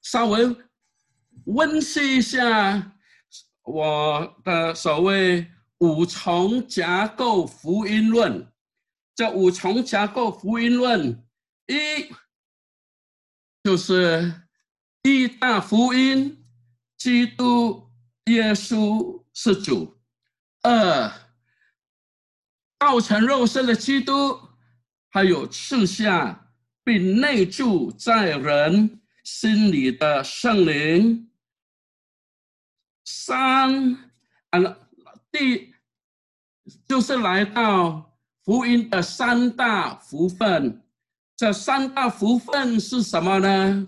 稍微温习一下我的所谓五重架构福音论。这五重架构福音论，一就是一大福音，基督耶稣是主；二，道成肉身的基督，还有赐下并内住在人心里的圣灵；三，就是来到福音的三大福分。这三大福分是什么呢？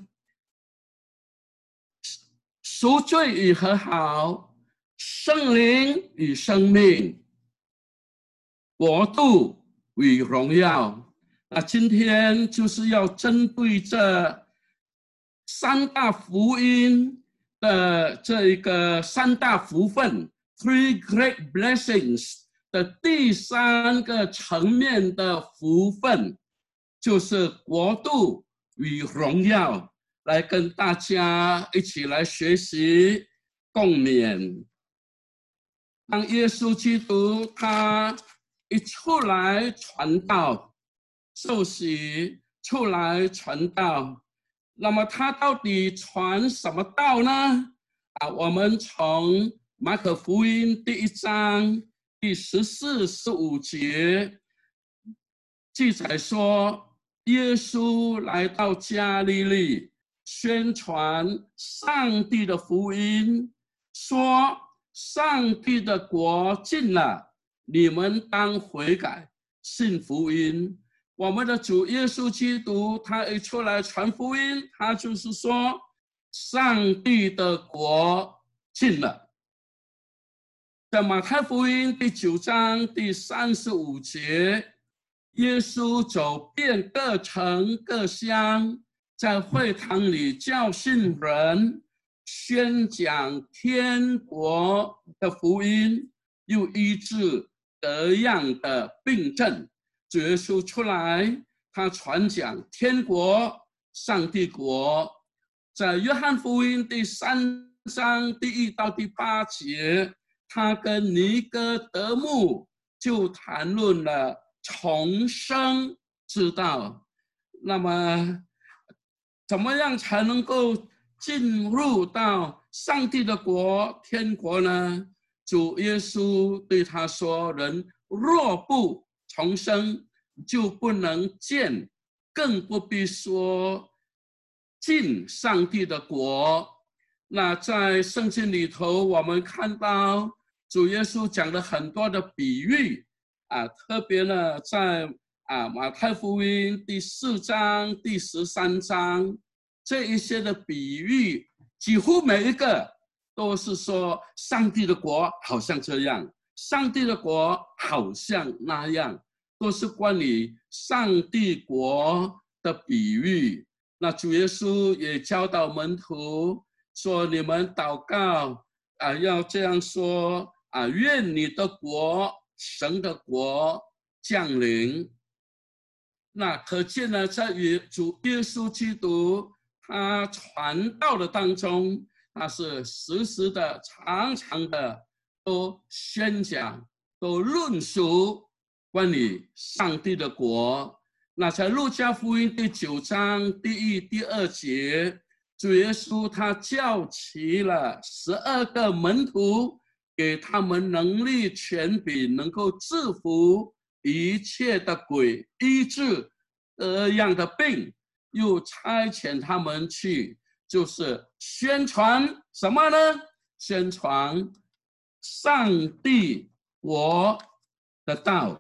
赎罪与和好，圣灵与生命，国度与荣耀。那今天就是要针对这三大福音的这一个三大福分 ，three great blessings 的第三个层面的福分，就是国度与荣耀，来跟大家一起来学习共勉。当耶稣基督他一出来传道，受洗出来传道，那么他到底传什么道呢？我们从马可福音第1章第14、15节记载说，耶稣来到加利利，宣传上帝的福音，说上帝的国近了，你们当悔改，信福音。我们的主耶稣基督他一出来传福音，他就是说上帝的国近了。在马太福音第9章第35节，耶稣走遍各城各乡，在会堂里教训人，宣讲天国的福音，又医治各样的病症。主耶稣出来，他传讲天国、上帝国。在约翰福音第3章第1到第8节，他跟尼哥德慕就谈论了重生之道。那么怎么样才能够进入到上帝的国天国呢？主耶稣对他说，人若不重生，就不能见，更不必说进上帝的国。那在圣经里头，我们看到主耶稣讲了很多的比喻特别呢在马太福音第4章、第13章这一些的比喻，几乎每一个都是说上帝的国好像这样，上帝的国好像那样，都是关于上帝国的比喻。那主耶稣也教导门徒说，你们祷告要这样说愿你的国，神的国降临。那可见呢，在主耶稣基督他传道的当中，他是时时的、常常的都宣讲、都论述关于上帝的国。那在路加福音第9章第1、第2节，主耶稣他叫齐了12个门徒，给他们能力权柄，能够制服一切的鬼，医治各样的病，又差遣他们去，就是宣传什么呢？宣传上帝国的道。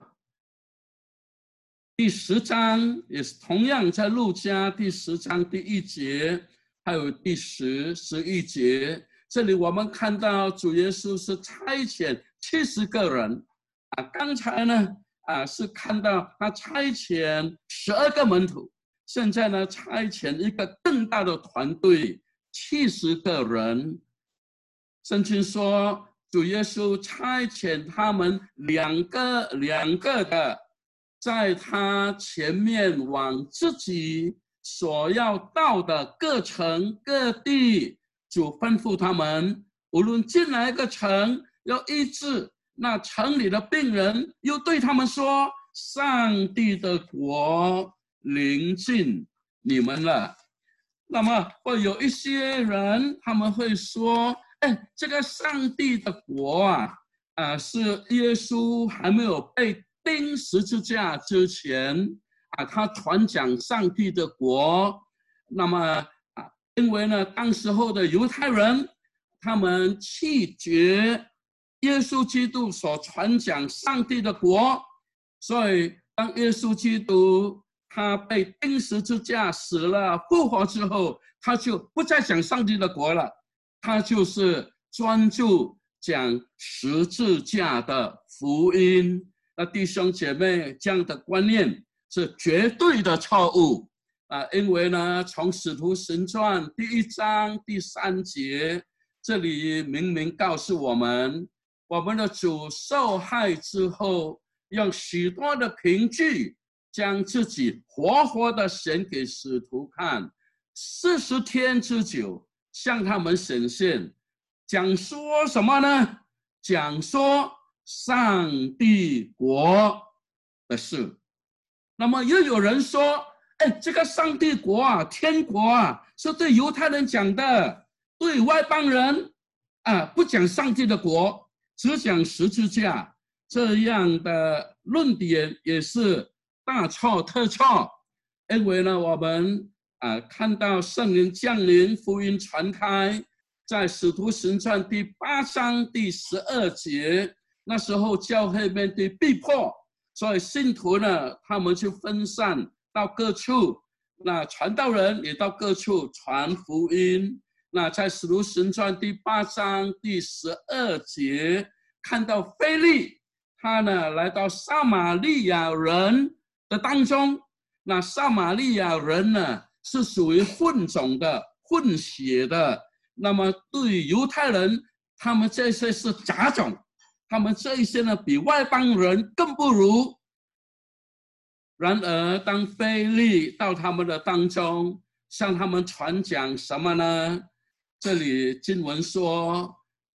第10章也是同样在路加第10章第1节，还有第10、11节，这里我们看到主耶稣是差遣70个人刚才呢是看到他差遣12个门徒，现在呢差遣一个更大的团队70个人。圣经说主耶稣差遣他们两个的在他前面往自己所要到的各城各地，主吩咐他们，无论进哪一个城，要医治那城里的病人，又对他们说：上帝的国临近你们了。那么会有一些人，他们会说：哎，这个上帝的国是耶稣还没有被钉十字架之前他传讲上帝的国。那么因为呢，当时候的犹太人，他们弃绝耶稣基督所传讲上帝的国，所以当耶稣基督他被钉十字架死了复活之后，他就不再讲上帝的国了，他就是专注讲十字架的福音。那弟兄姐妹，这样的观念是绝对的错误因为呢，从使徒行传第1章第3节，这里明明告诉我们，我们的主受害之后，用许多的凭据将自己活活的显给使徒看，40天之久向他们显现，讲说什么呢？讲说上帝国的事。那么又有人说，哎，这个上帝国天国是对犹太人讲的，对外邦人不讲上帝的国，只讲十字架。这样的论点也是大错特错。因为呢，我们看到圣灵降临，福音传开，在使徒行传第8章第12节，那时候教会面对逼迫，所以信徒呢，他们就分散到各处，那传道人也到各处传福音。那在使徒行传第8章第12节，看到腓利，他呢来到撒玛利亚人的当中，那撒玛利亚人呢是属于混种的、混血的，那么对于犹太人，他们这些是杂种，他们这一些呢比外邦人更不如。然而当腓利到他们的当中，向他们传讲什么呢？这里经文说，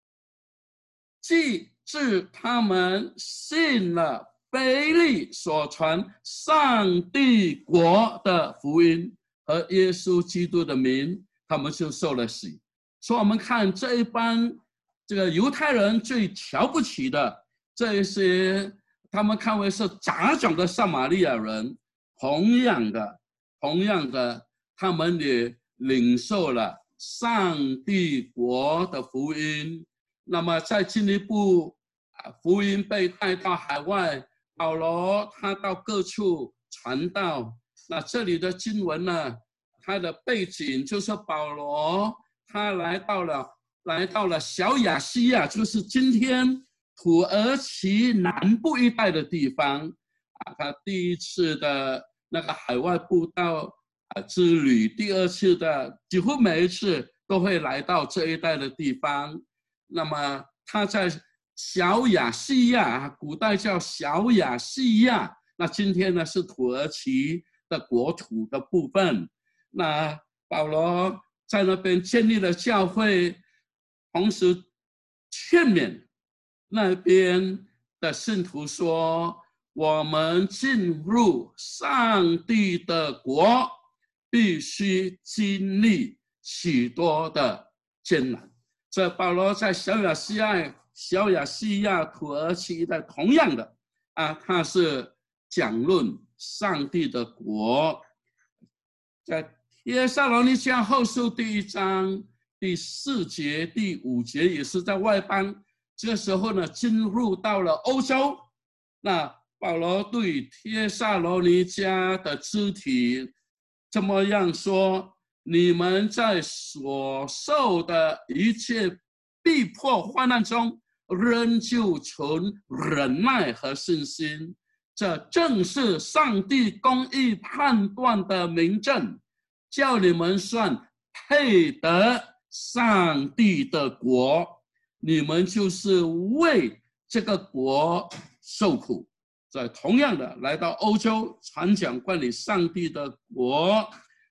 既至他们信了腓利所传上帝国的福音和耶稣基督的名，他们就受了洗。所以我们看这一班这个犹太人最瞧不起的这一些，他们看为是杂种的撒玛利亚人，同样的他们也领受了上帝国的福音。那么再进一步福音被带到海外，保罗他到各处传道。那这里的经文呢，它的背景就是保罗他来到了小亚细亚，就是今天土耳其南部一带的地方他第一次的那个海外布道之旅，第二次的几乎每一次都会来到这一带的地方。那么他在小亚细亚，古代叫小亚细亚，那今天呢是土耳其的国土的部分。那保罗在那边建立了教会，同时劝勉那边的信徒说，我们进入上帝的国必须经历许多的艰难。这保罗在小亚细亚土耳其一带同样的他是讲论上帝的国。在帖撒罗尼迦后书第1章第4节第5节，也是在外邦，这时候呢进入到了欧洲。那保罗对帖撒罗尼迦的肢体这么样说，你们在所受的一切逼迫患难中，仍旧存忍耐和信心，这正是上帝公义判断的明证，叫你们算配得上帝的国，你们就是为这个国受苦。在同样的来到欧洲传讲关于上帝的国，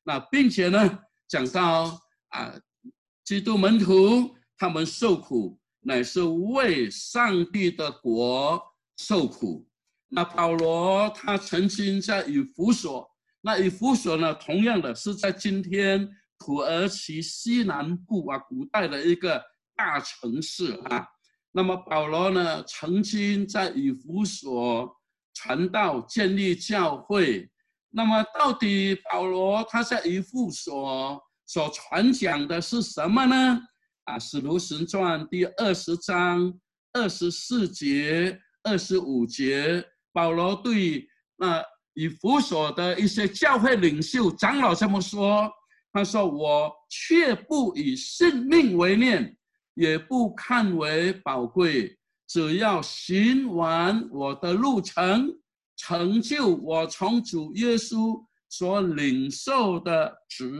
那并且呢，讲到基督门徒他们受苦，乃是为上帝的国受苦。那保罗他曾经在以弗所，那以弗所呢，同样的是在今天土耳其西南部古代的一个大城市那么保罗呢，曾经在以弗所传道建立教会。那么到底保罗他在以弗所所传讲的是什么呢？使徒行传第20章24节、25节，保罗对以弗所的一些教会领袖长老这么说，他说：“我却不以性命为念，也不看为宝贵，只要行完我的路程，成就我从主耶稣所领受的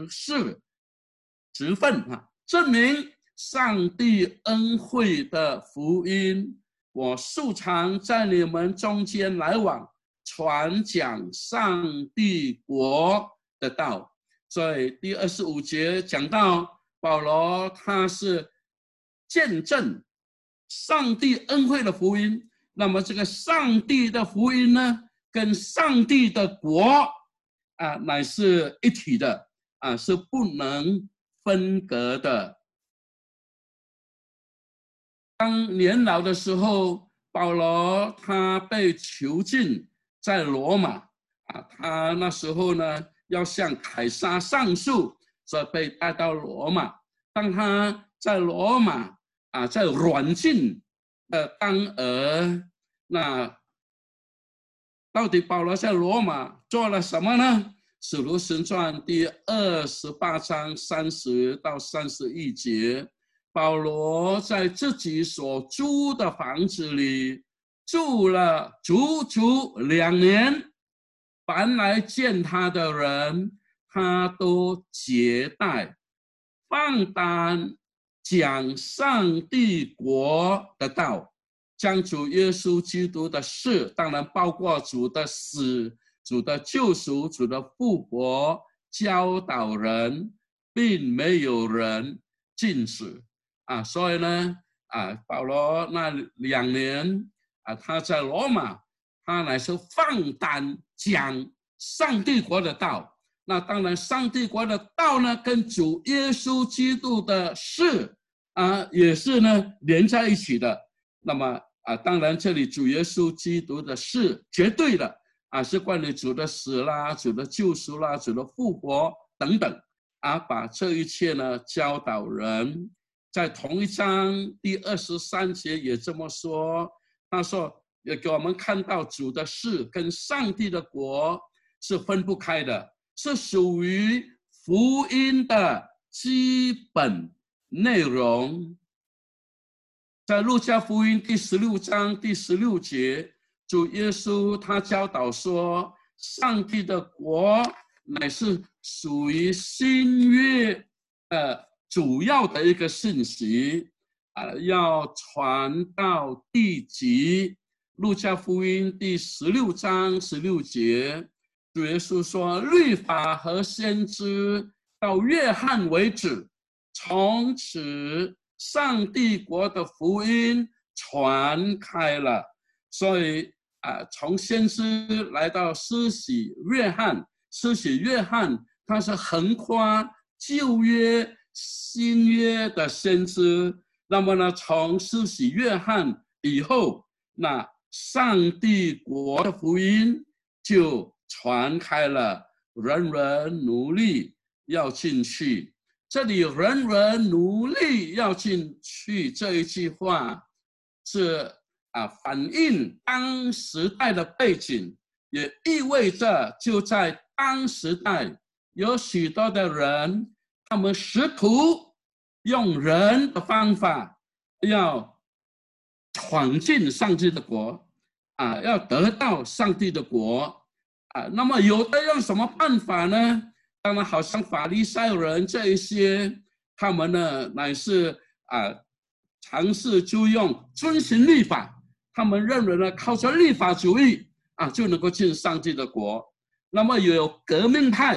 职分证明上帝恩惠的福音。我素常在你们中间来往，传讲上帝国的道。”所以第25节讲到保罗他是见证上帝恩惠的福音。那么这个上帝的福音呢，跟上帝的国乃是一体的是不能分隔的。当年老的时候，保罗他被囚禁在罗马他那时候呢要向凯撒上诉，所以被带到罗马。当他在罗马在软禁当儿，那到底保罗在罗马做了什么呢？使徒行传第28章30到31节，保罗在自己所租的房子里住了足足2年，凡来见他的人，他都接待，放胆讲上帝国的道，将主耶稣基督的事，当然包括主的死、主的救赎、主的复活，教导人，并没有人禁止所以呢保罗那2年他在罗马，他乃是放胆讲上帝国的道。那当然上帝国的道呢，跟主耶稣基督的事也是呢连在一起的。那么当然这里主耶稣基督的事绝对的是关于主的死啦、主的救赎啦、主的复活等等把这一切呢教导人。在同一章第23节也这么说，他说也给我们看到主的事跟上帝的国是分不开的，是属于福音的基本内容。在路加福音第16章第16节，主耶稣他教导说，上帝的国乃是属于新约主要的一个信息要传到地极。路加福音第16章16节，主耶稣说，律法和先知到约翰为止，从此上帝国的福音传开了。所以从先知来到施洗约翰，施洗约翰他是横跨旧约新约的先知。那么呢，从施洗约翰以后，那上帝国的福音就传开了，人人努力要进去。这里人人努力要进去这一句话是反映当时代的背景，也意味着就在当时代有许多的人，他们试图用人的方法要闯进上帝的国要得到上帝的国那么有的用什么办法呢？当然好像法利赛人这一些，他们呢乃是尝试就用遵行律法，他们认为呢靠着律法主义就能够进上帝的国。那么有革命派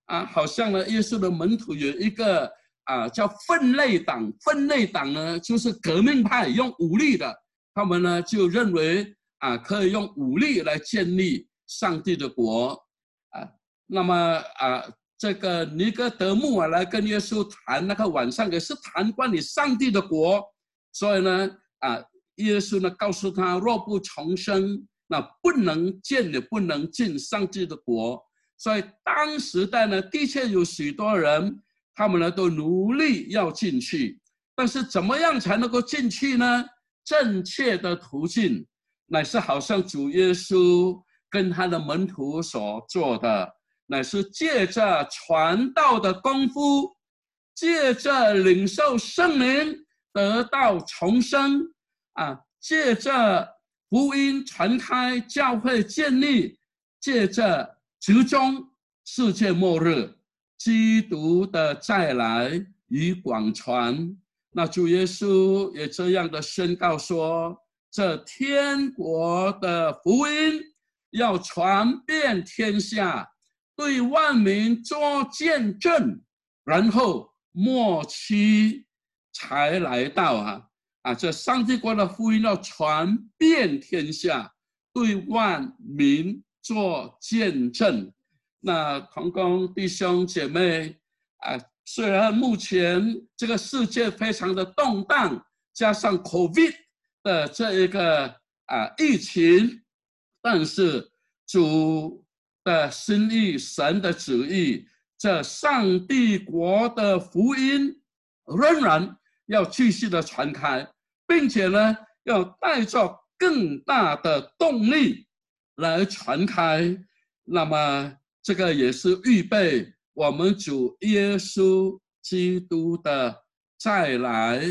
好像呢，耶稣的门徒有一个叫分类党，分类党呢就是革命派，用武力的，他们呢就认为可以用武力来建立上帝的国那么这个尼哥德慕来跟耶稣谈，那个晚上也是谈关于上帝的国，所以呢耶稣呢告诉他，若不重生，那不能见也不能进上帝的国。所以当时代呢，的确有许多人，他们呢都努力要进去，但是怎么样才能够进去呢？正确的途径乃是好像主耶稣跟他的门徒所做的，乃是借着传道的功夫，借着领受圣灵得到重生借着福音传开，教会建立，借着集中世界末日，基督的再来与广传。那主耶稣也这样的宣告说，这天国的福音要传遍天下，对万民做见证，然后末期才来到这上帝国的福音要传遍天下，对万民做见证。那同工弟兄姐妹虽然目前这个世界非常的动荡，加上 COVID 的这一个疫情，但是主的心意，神的旨意，这上帝国的福音仍然要继续的传开，并且呢要带着更大的动力来传开。那么这个也是预备我们主耶稣基督的再来。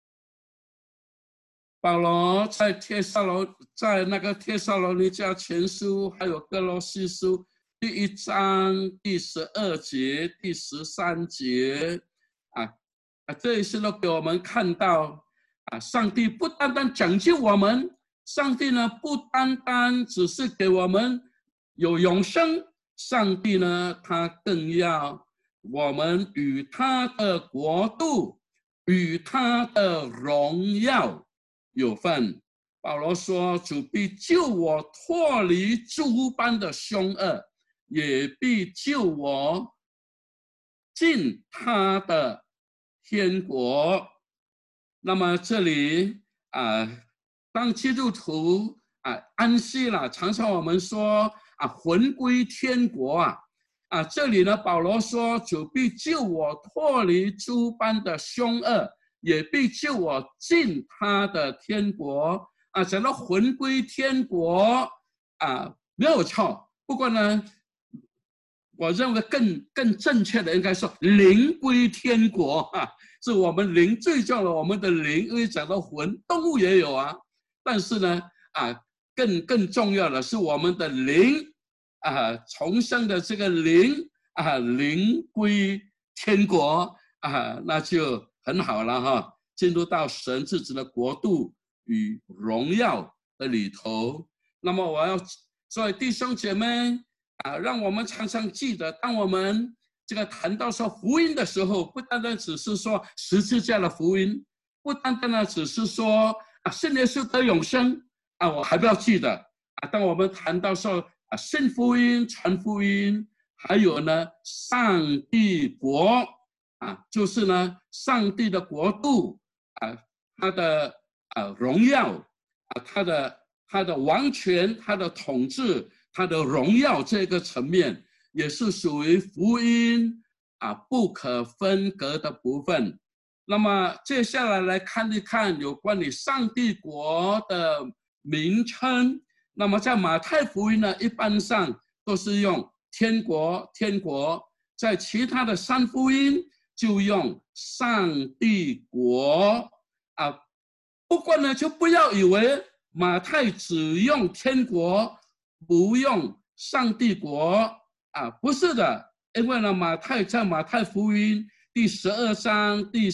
保罗在那个帖撒罗尼迦前书，还有哥罗西书第1章第12节、第13节这些都给我们看到上帝不单单拯救我们，上帝呢不单单只是给我们有永生，上帝呢他更要我们与他的国度，与他的荣耀有份。保罗说，主必救我脱离诸般的凶恶，也必救我进他的天国。那么这里当基督徒安息了，常常我们说魂归天国这里呢保罗说，主必救我脱离诸般的凶恶，也必救我进他的天国讲到魂归天国没有错，不过呢我认为更正确的应该说灵归天国是我们灵最重要的，我们的灵，因为讲到魂，动物也有但是呢更重要的是我们的灵重生的这个灵灵归天国那就很好了进入到神自己的国度与荣耀的里头。那么我要所以弟兄姐妹让我们常常记得，当我们这个谈到说福音的时候，不单单只是说十字架的福音，不单单呢只是说信耶稣得永生我还不要记得当我们谈到说信福音、传福音，还有呢上帝国就是呢上帝的国度他的荣耀他的王权、他的统治、他的荣耀这个层面，也是属于福音不可分割的部分。那么接下来来看一看有关于上帝国的名称。那么在马太福音呢，一般上都是用天国，天国；在其他的三福音就用上帝国不过呢，就不要以为马太只用天国，不用上帝国不是的，因为呢，在马太福音第12章、第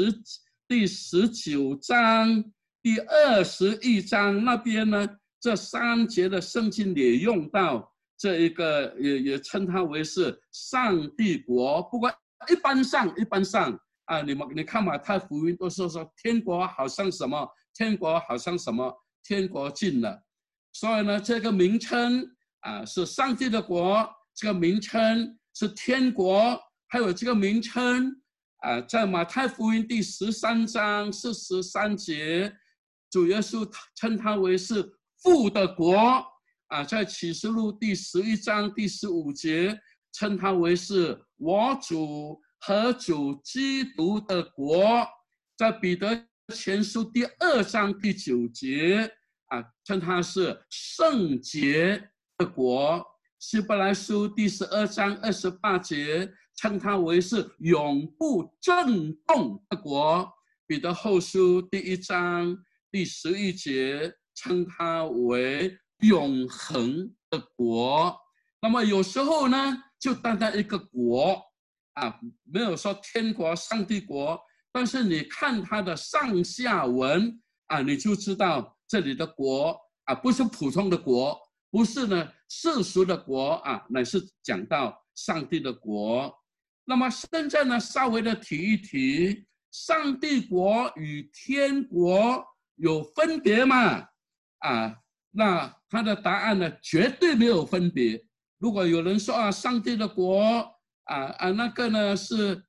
19章、第21章那边呢，这3节的圣经也用到这一个也称它为是上帝国。不过一般上啊，你看马太福音都是说天国好像什么，天国好像什么，天国近了。所以呢，这个名称啊是上帝的国，这个名称是天国，还有这个名称啊，在马太福音第13章43节，主耶稣称它为是父的国。啊，在启示录第11章第15节，称它为是我主和主基督的国。在彼得前书第2章第9节，啊，称它是圣洁的国。希伯来书第12章28节，称它为是永不震动的国。彼得后书第1章第11节，称它为永恒的国。那么有时候呢，就单单一个国啊，没有说天国、上帝国，但是你看它的上下文啊，你就知道这里的国啊，不是普通的国，不是呢世俗的国啊，乃是讲到上帝的国。那么现在呢，稍微的提一提，上帝国与天国有分别吗？啊？那他的答案呢，绝对没有分别。如果有人说啊，上帝的国那个呢是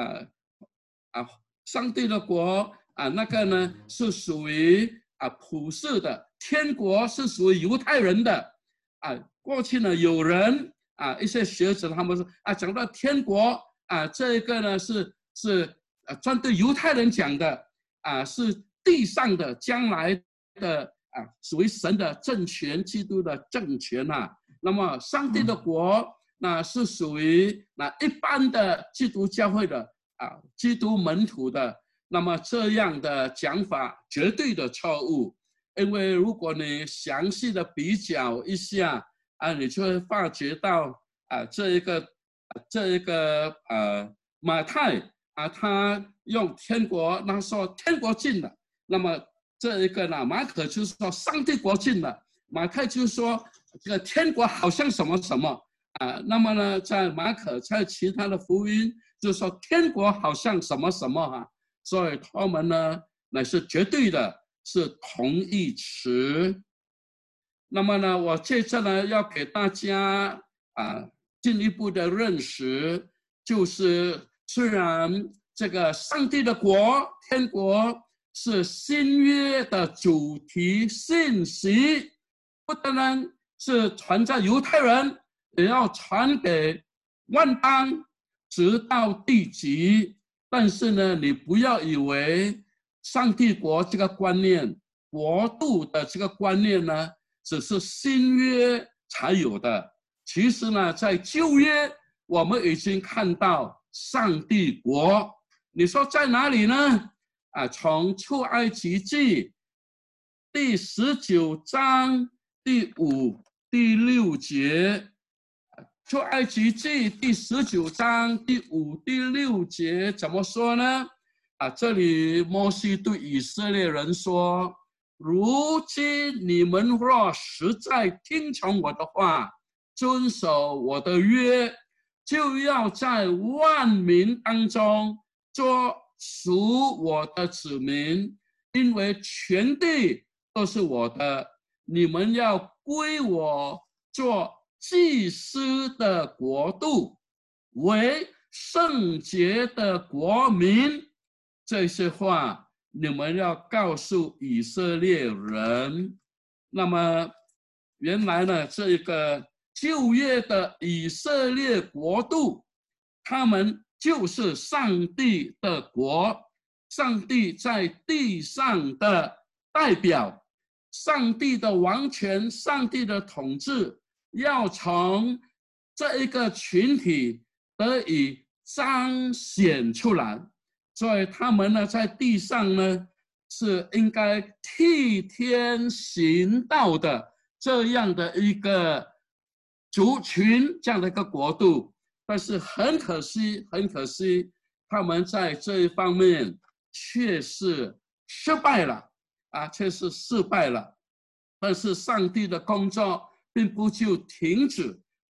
上帝的国那个呢是属于普世的，天国是属于犹太人的过去呢有人一些学者他们说讲到天国这个呢是针对犹太人讲的是地上的将来的。属于神的政权，基督的政权那么上帝的国那是属于一般的基督教会的基督门徒的。那么这样的讲法绝对的错误，因为如果你详细的比较一下你就会发觉到这一个马太他用天国，他说天国近了，那么这一个呢，马可就是说上帝国近了，马太就是说这个天国好像什么什么那么呢，在马可在其他的福音就是说天国好像什么什么所以他们呢乃是绝对的是同义词。那么呢，我接着呢要给大家进一步的认识，就是虽然这个上帝的国天国是新约的主题信息，不单单是传在犹太人，也要传给万邦，直到地极。但是呢，你不要以为上帝国这个观念、国度的这个观念呢，只是新约才有的。其实呢，在旧约我们已经看到上帝国。你说在哪里呢？从出埃及记第19章第5、第6节，出埃及记第19章第5、第6节怎么说呢？这里摩西对以色列人说：“如今你们若实在听从我的话，遵守我的约，就要在万民当中做属我的子民，因为全地都是我的，你们要归我做祭司的国度，为圣洁的国民。”这些话你们要告诉以色列人。那么原来呢，这个旧约的以色列国度，他们就是上帝的国，上帝在地上的代表，上帝的王权，上帝的统治要从这一个群体得以彰显出来。所以他们呢，在地上呢，是应该替天行道的这样的一个族群，这样的一个国度。但是很可惜，他们在这一方面却是失败了却是失败了。但是上帝的工作并不就停止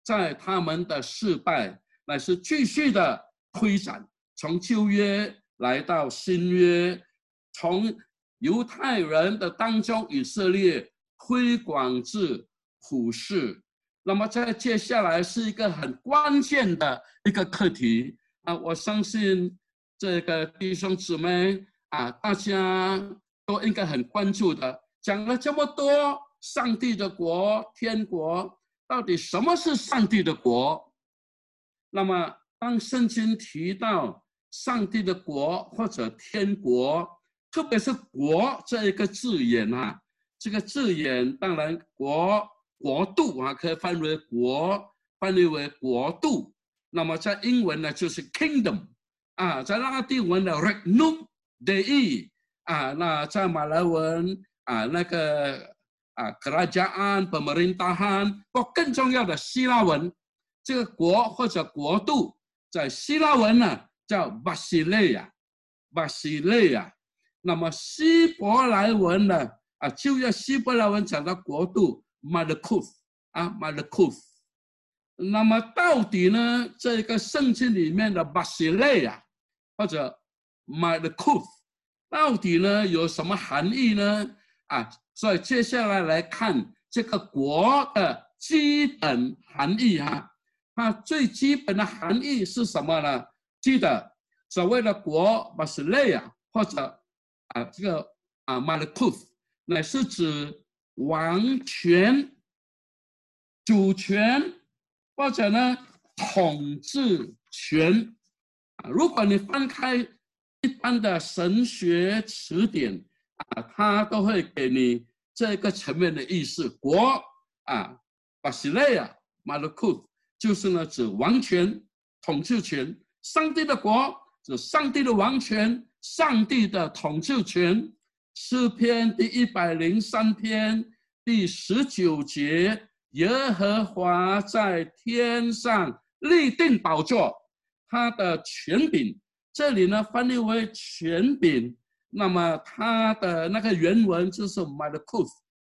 在他们的世代乃是继续的推展，从旧约来到新约，从犹太人的当中以色列推广至普世。那么在接下来是一个很关键的一个课题啊，我相信这个弟兄姊妹啊，大家都应该很关注的。讲了这么多，上帝的国、天国，到底什么是上帝的国？那么当圣经提到上帝的国或者天国，特别是国这一个字眼啊，这个字眼当然国度啊，可以翻为国，翻译为国度。那么在英文呢，就是 kingdom 啊，在拉丁文的 regnum Dei 啊，那在马来文啊那个kerajaan pemerintahan，更重要的希腊文，这个国或者国度，在希腊文呢叫 basileia。那么希伯来文呢旧约希伯来文讲到国度 malkuth 啊 malkuth。那么到底呢，这个圣经里面的 basileia 或者 malkuth 到底呢有什么含义呢？所以接下来来看这个国的基本含义它最基本的含义是什么呢？记得所谓的国 basileia 或者这个malkuth 乃是指王权、主权或者呢统治权。如果你翻开一般的神学词典它都会给你这个层面的意思。国basileia malkuth 就是呢指王权、统治权。上帝的国指上帝的王权、上帝的统治权。诗篇第103篇第19节，耶和华在天上立定宝座，他的权柄，这里呢翻译为权柄。那么它的那个原文就是 malkuth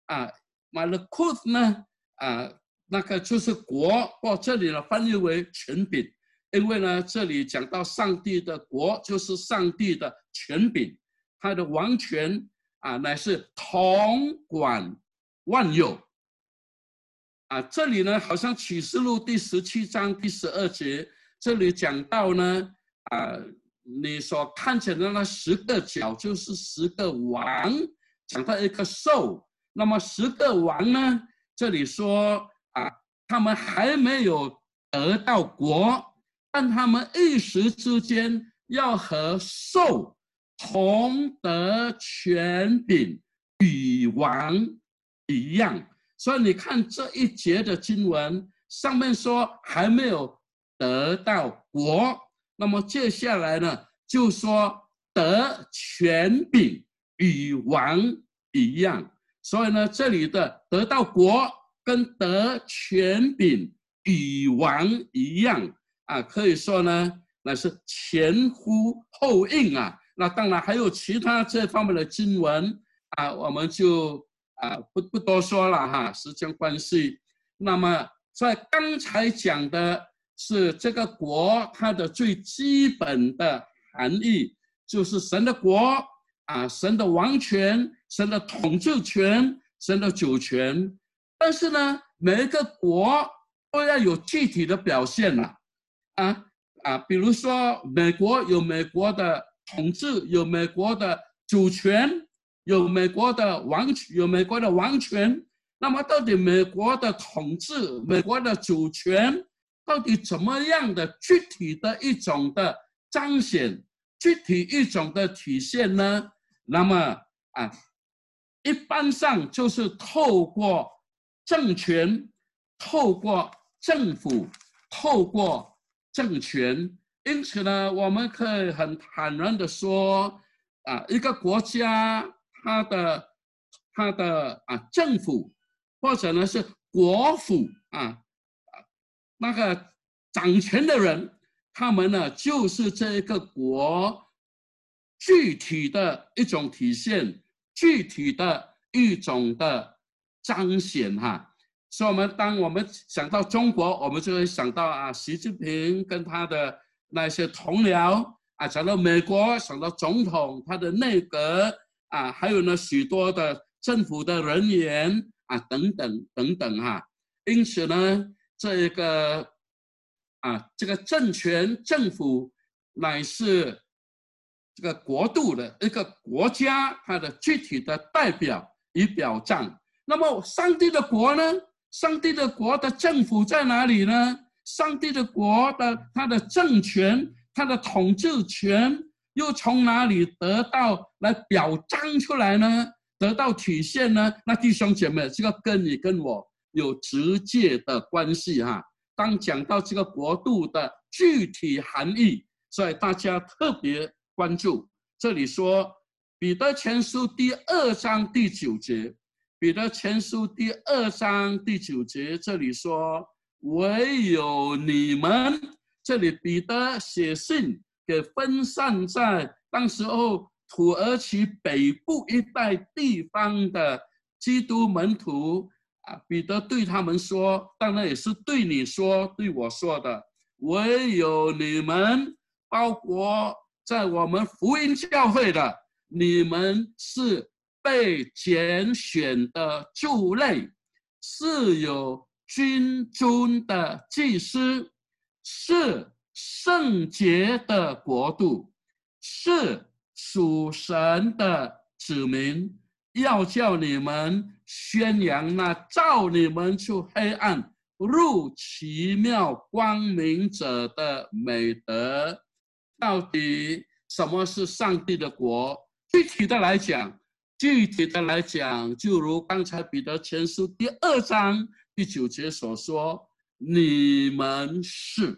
malkuth 呢那个就是国，这里呢翻译为权柄，因为呢这里讲到上帝的国就是上帝的权柄，他的王权乃是统管万有这里呢好像启示录第17章第12节，这里讲到呢你所看见的那10个角就是10个王，讲到一个兽。那么10个王呢，这里说他们还没有得到国，但他们一时之间要和兽同得权柄，与王一样。所以你看这一节的经文，上面说还没有得到国，那么接下来呢，就说得权柄与王一样。所以呢，这里的得到国跟得权柄与王一样可以说呢，那是前呼后应那当然还有其他这方面的经文我们就不多说了时间关系。那么在刚才讲的是这个国它的最基本的含义，就是神的国神的王权、神的统治权、神的主权。但是呢，每一个国都要有具体的表现比如说美国有美国的统治，有美国的主权，有美国的王权。那么到底美国的统治、美国的主权到底怎么样的具体的一种的彰显，具体一种的体现呢？那么一般上就是透过政权、透过政府、透过政权。因此呢，我们可以很坦然的说一个国家它的政府或者呢是国府那个掌权的人，他们呢就是这个国具体的一种体现，具体的一种的彰显所以当我们想到中国，我们就会想到习近平跟他的那些同僚想到美国，想到总统他的内阁还有呢许多的政府的人员等等等等因此呢，这个政权政府乃是这个国度的一个国家，它的具体的代表与表彰。那么上帝的国呢？上帝的国的政府在哪里呢？上帝的国的他的政权，他的统治权又从哪里得到来表彰出来呢？得到体现呢？那弟兄姐妹，这个跟你跟我有直接的关系当讲到这个国度的具体含义，所以大家特别关注。这里说彼得前书第2章第9节，彼得前书第2章第9节，这里说唯有你们，这里彼得写信给分散在当时候土耳其北部一带地方的基督门徒彼得对他们说，当然也是对你说，对我说的，唯有你们，包括在我们福音教会的，你们是被拣选的族类，是有君尊的祭司，是圣洁的国度，是属神的子民，要叫你们宣扬那召你们出黑暗入奇妙光明者的美德。到底什么是上帝的国？具体的来讲，就如刚才彼得前书第2章第9节所说，你们是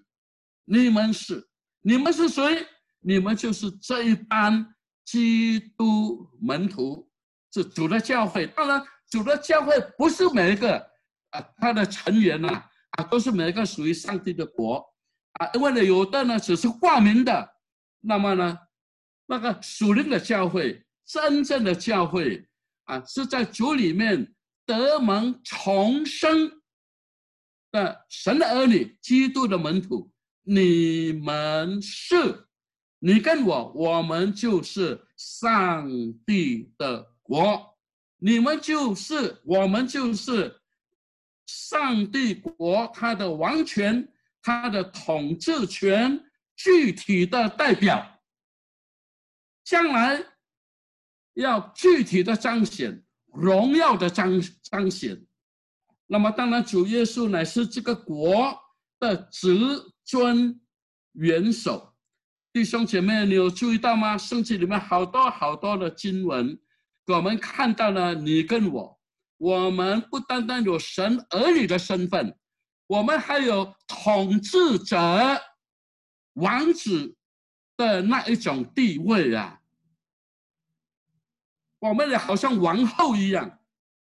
谁？你们就是这一班基督门徒，是主的教会。当然主的教会不是每一个他的成员都是每一个属于上帝的国因为呢有的呢只是挂名的。那么呢那个属灵的教会，真正的教会是在主里面得蒙重生的神的儿女，基督的门徒。你们是，你跟我们就是上帝的国，我们就是上帝国，他的王权，他的统治权具体的代表，将来要具体的彰显，荣耀的彰显。那么当然主耶稣乃是这个国的直尊元首。弟兄姐妹，你有注意到吗？圣经里面好多的经文给我们看到了你跟我们不单单有神儿女的身份，我们还有统治者王子的那一种地位我们也好像王后一样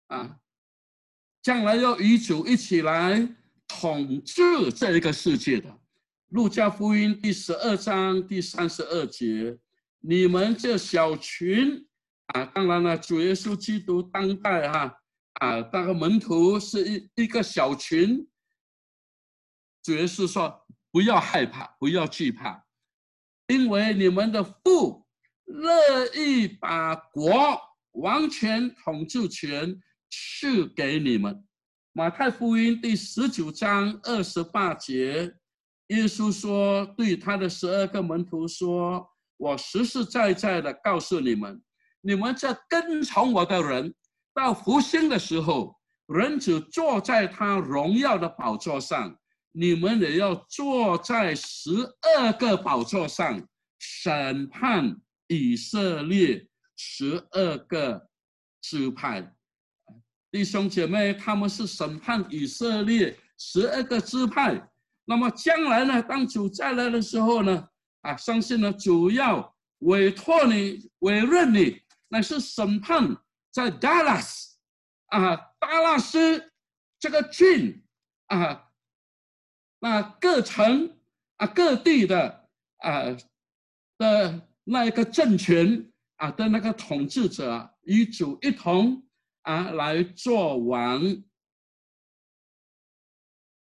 将来要与主一起来统治这一个世界的。路加福音第12章第32节，你们这小群当然了，主耶稣基督当代那个门徒是一个小群。主耶稣说不要害怕，不要惧怕，因为你们的父乐意把国王权统治权赐给你们。马太福音第19章28节，耶稣说对他的12个门徒说，我实实在在的告诉你们，你们这跟从我的人，到复兴的时候，人子坐在他荣耀的宝座上，你们也要坐在12个宝座上，审判以色列12个支派。弟兄姐妹，他们是审判以色列12个支派。那么将来呢，当主再来的时候呢相信呢主要委任你，乃是审判在达拉斯这个郡各城各地的那一个政权的那个统治者与主一同来做王。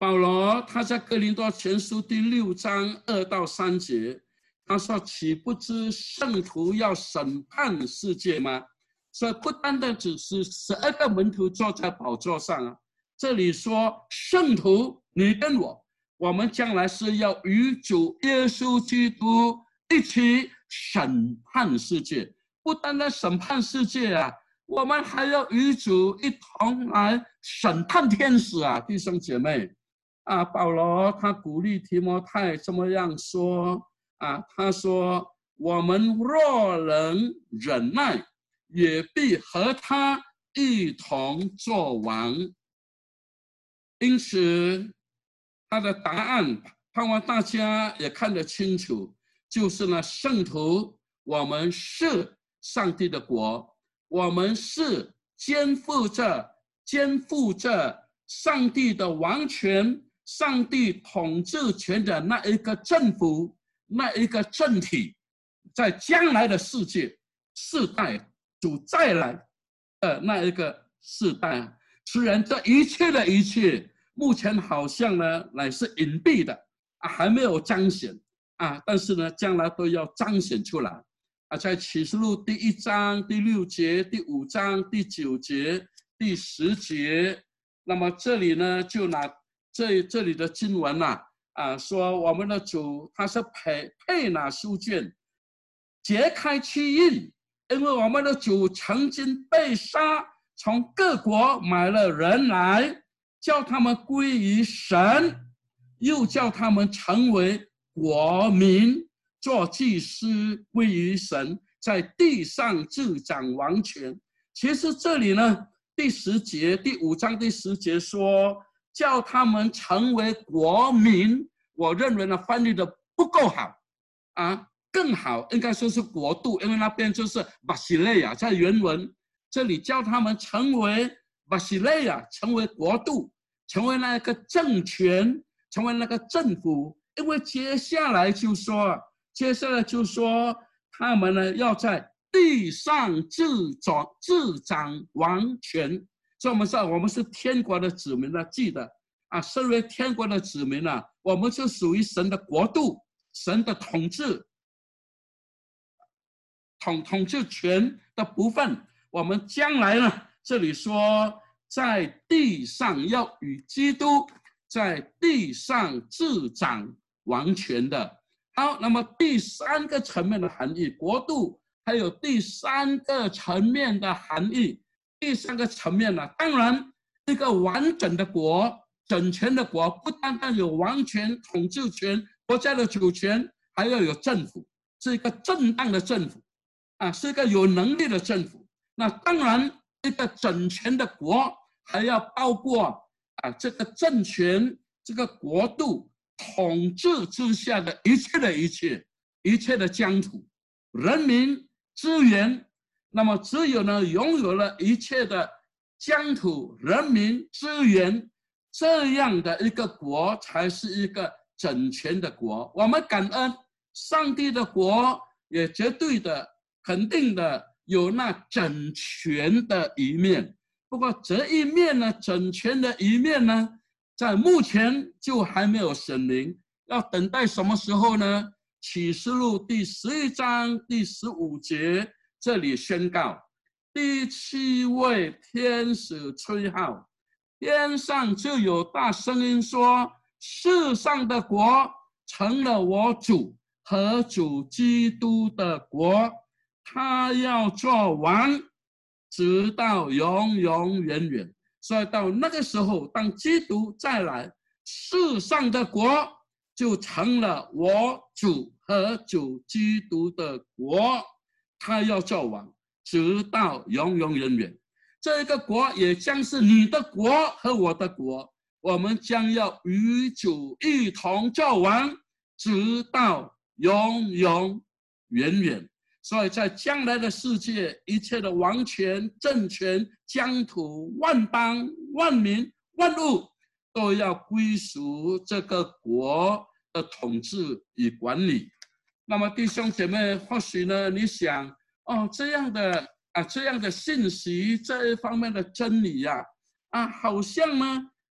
保罗他在哥林多前书第6章2到3节，他说：“岂不知圣徒要审判世界吗？”所以不单单只是12个门徒坐在宝座上啊，这里说圣徒，你跟我们将来是要与主耶稣基督一起审判世界。不单单审判世界啊，我们还要与主一同来审判天使啊，弟兄姐妹。保罗他鼓励提摩太这么样说他说：“我们若能忍耐，也必和他一同作王。”因此，他的答案盼望大家也看得清楚，就是呢，圣徒，我们是上帝的国，我们是肩负着上帝的王权。上帝统治权的那一个政府，那一个政体，在将来的世代主再来的那一个世代，虽然这一切的一切，目前好像呢乃是隐蔽的还没有彰显但是呢，将来都要彰显出来在启示录第1章第6节、第5章第9节、第10节，那么这里呢就拿。这里的经文说我们的主他是配拿书卷，揭开七印，因为我们的主曾经被杀，从各国买了人来，叫他们归于神，又叫他们成为国民，做祭司归于神，在地上执掌王权。其实这里呢，第10节第5章第10节说叫他们成为国民，我认为呢翻译的不够好更好应该说是国度，因为那边就是巴西利亚，在原文这里叫他们成为巴西利亚，成为国度，成为那个政权，成为那个政府。因为接下来就说他们呢要在地上执掌王权。所以我们说我们是天国的子民记得身为天国的子民我们是属于神的国度，神的统治权的部分。我们将来呢，这里说在地上要与基督在地上执掌王权的。好，那么第3个层面的含义，国度还有第3个层面的含义。第3个层面呢，当然一个完整的国、整全的国，不单单有王权、统治权、国家的主权，还要有政府，是一个正当的政府是一个有能力的政府。那当然，一个整全的国还要包括这个政权、这个国度统治之下的一切的疆土、人民、资源。那么只有呢拥有了一切的疆土、人民、资源，这样的一个国才是一个整全的国。我们感恩上帝的国也绝对的肯定的有那整全的一面。不过这一面呢，整全的一面呢，在目前就还没有显明，要等待什么时候呢？启示录第11章第15节这里宣告，第7位天使吹号，天上就有大声音说，世上的国成了我主和主基督的国，他要做王，直到永永远远。所以到那个时候，当基督再来，世上的国就成了我主和主基督的国，他要做王，直到永永远远。这个国也将是你的国和我的国，我们将要与主一同做王，直到永永远远。所以在将来的世界，一切的王权、政权、疆土、万邦、万民、万物都要归属这个国的统治与管理。那么弟兄姐妹，或许呢你想这样的信息，这一方面的真理好像呢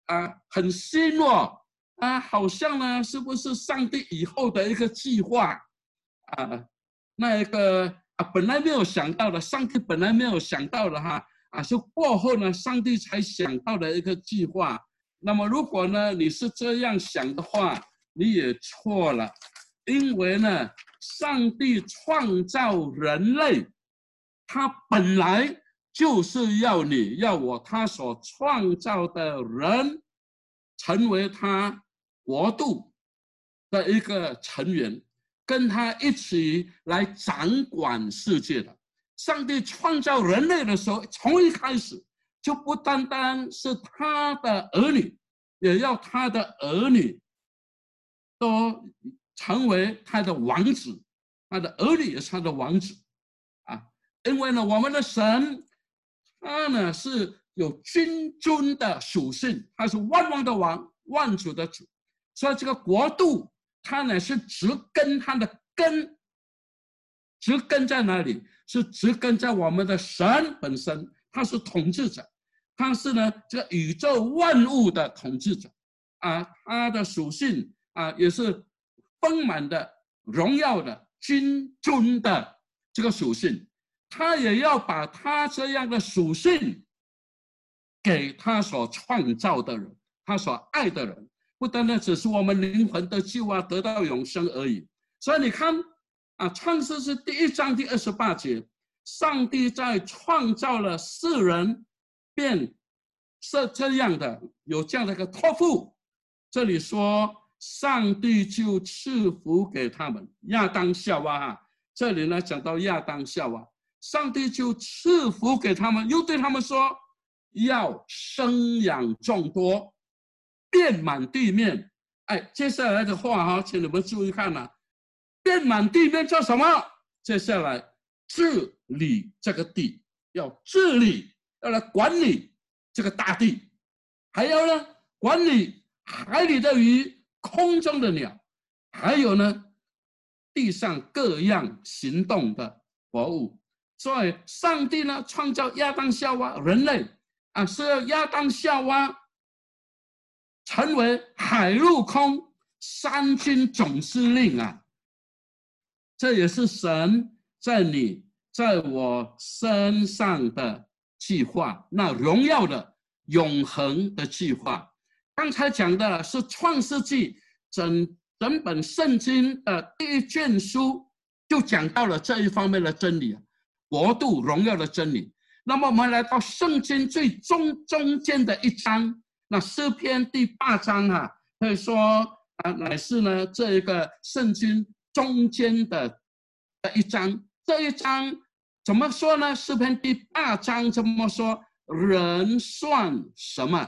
很希诺好像呢是不是上帝以后的一个计划那一个本来没有想到的，上帝本来没有想到的是过后呢上帝才想到的一个计划。那么如果呢你是这样想的话，你也错了，因为呢上帝创造人类，他本来就是要你要我他所创造的人成为他国度的一个成员，跟他一起来掌管世界的。上帝创造人类的时候，从一开始就不单单是他的儿女，也要他的儿女都成为他的王子，他的儿女也是他的王子因为呢我们的神他呢是有君尊的属性，他是万王的王，万主的主，所以这个国度他呢是植根，他的根植根在哪里？是植根在我们的神本身，他是统治者，他是呢这个宇宙万物的统治者他的属性也是丰满的、荣耀的、君尊的这个属性，他也要把他这样的属性给他所创造的人，他所爱的人，不单单只是我们灵魂的救得到永生而已。所以你看创世纪第1章第28节，上帝在创造了世人，便是这样的，有这样的一个托付。这里说上帝就赐福给他们，亚当夏娃这里呢讲到亚当夏娃，上帝就赐福给他们，又对他们说要生养众多，遍满地面。接下来的话请你们注意看遍满地面叫什么？接下来治理这个地，要治理，要来管理这个大地，还要呢管理海里的鱼、空中的鸟，还有呢地上各样行动的活物。所以上帝呢创造亚当夏娃人类是要亚当夏娃成为海陆空三军总司令这也是神在你在我身上的计划，那荣耀的永恒的计划。刚才讲的是创世纪整本圣经的第1卷书就讲到了这一方面的真理，国度荣耀的真理。那么我们来到圣经最中间的一章，那诗篇第8章可以说乃是呢这一个圣经中间的一章。这一章怎么说呢？诗篇第8章怎么说？人算什么？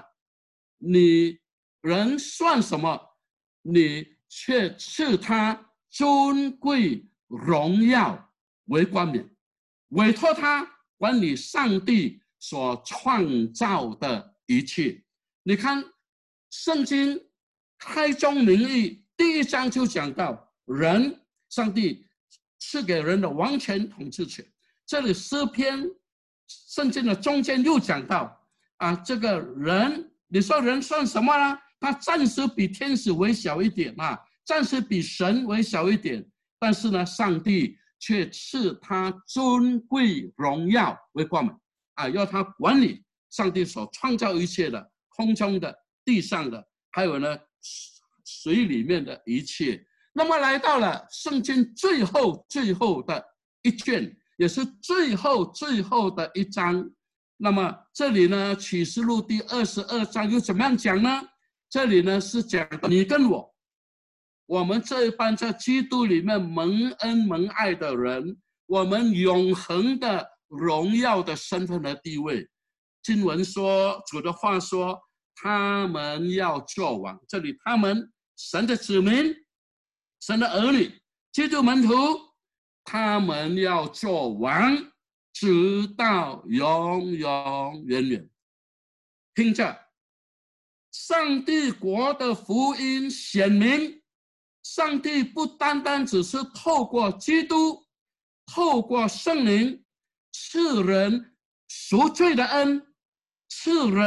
人算什么？你却赐他尊贵荣耀为冠冕，委托他管理上帝所创造的一切。你看圣经开宗明义第1章就讲到人，上帝赐给人的王权统治权。这里诗篇圣经的中间又讲到这个人，你说人算什么呢？他暂时比天使微小一点暂时比神微小一点，但是呢上帝却赐他尊贵荣耀为冠冕要他管理上帝所创造一切的，空中的、地上的，还有呢水里面的一切。那么来到了圣经最后的一卷，也是最后的一章。那么这里呢启示录第22章又怎么样讲呢？这里呢是讲你跟我们这一班在基督里面蒙恩蒙爱的人，我们永恒的荣耀的身份和地位。经文说，主的话说，他们要做王。这里他们神的子民，神的儿女，基督门徒，他们要做王，直到永永远远。听着，上帝国的福音显明，上帝不单单只是透过基督，透过圣灵赐人赎罪的恩，赐人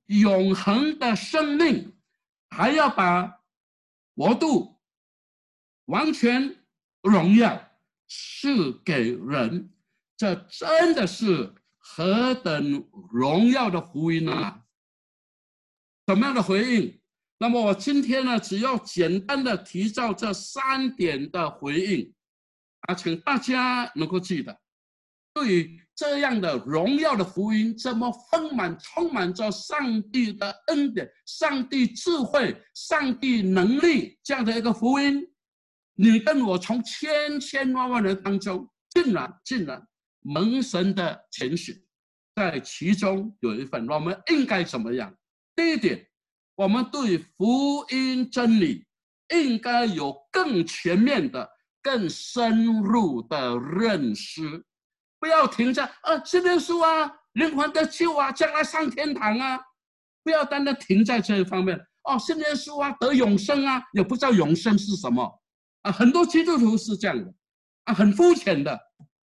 永恒的生命，还要把国度完全荣耀赐给人，这真的是何等荣耀的福音啊！怎么样的回应？那么我今天呢，只要简单的提到这3点的回应啊，请大家能够记得，对于这样的荣耀的福音，这么丰满、充满着上帝的恩典、上帝智慧、上帝能力这样的一个福音，你跟我从千千万万人当中，竟然蒙神的拣选，在其中有一份，我们应该怎么样？第一点，我们对福音真理应该有更全面的、更深入的认识，不要停在信耶稣啊，灵魂得救啊，将来上天堂啊，不要单单停在这一方面。信耶稣啊，得永生啊，也不知道永生是什么啊。很多基督徒是这样的啊，很肤浅的。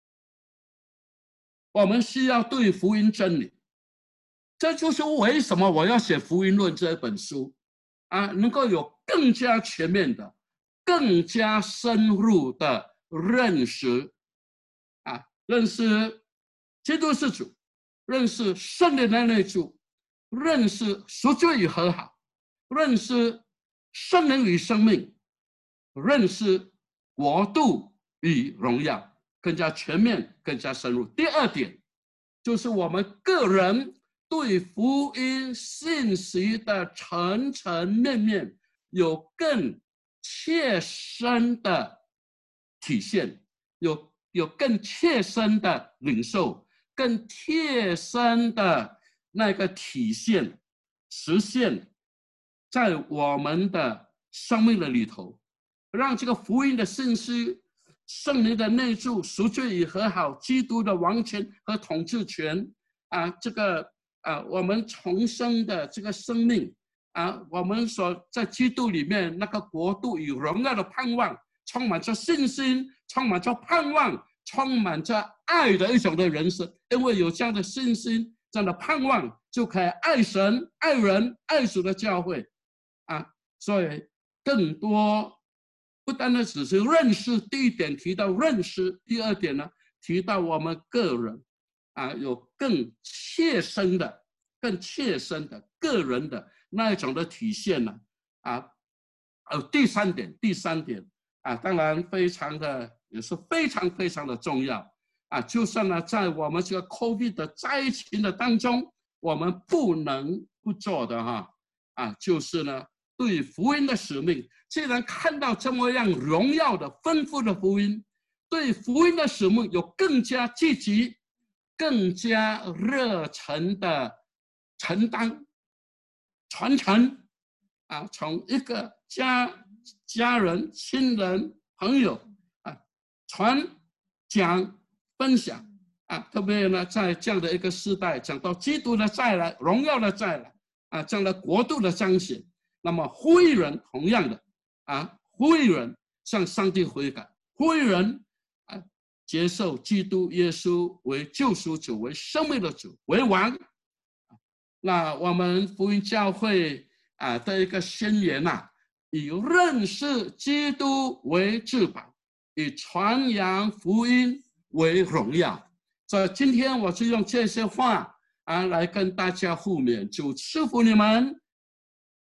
我们需要对福音真理。这就是为什么我要写《福音论》这本书啊，能够有更加全面的、更加深入的认识啊，认识基督是主，认识圣灵的内住，认识赎罪与和好，认识圣灵与生命，认识国度与荣耀，更加全面、更加深入。第二点就是我们个人对福音信息的层层面面有更切身的体现，有更切身的领受，更贴身的那个体现实现在我们的生命的里头，让这个福音的信息、圣灵的内住、赎罪与和好、基督的王权和统治权啊，我们重生的这个生命啊，我们所在基督里面那个国度与荣耀的盼望，充满着信心，充满着盼望，充满着爱的一种的人生。因为有这样的信心、这样的盼望，就可以爱神、爱人、爱主的教会啊。所以更多不单单只是认识，第一点提到认识，第二点呢提到我们个人啊，有更切身的个人的那一种的体现呢啊。第三点啊，当然也是非常的重要啊。就算呢，在我们这个 COVID 的灾情的当中，我们不能不做的就是呢，对福音的使命。既然看到这么样荣耀的、丰富的福音，对福音的使命有更加积极、更加热忱的承担、传承啊，从一个家人、亲人、朋友啊，传讲、分享啊，特别呢，在这样的一个时代，讲到基督的再来、荣耀的再来啊，这样的国度的彰显，那么呼吁人同样的呼吁人向上帝悔改，呼吁人接受基督耶稣为救赎主、为生命的主、为王。那我们福音教会的一个宣言以认识基督为至宝，以传扬福音为荣耀。所以今天我就用这些话来跟大家互勉，主赐福你们，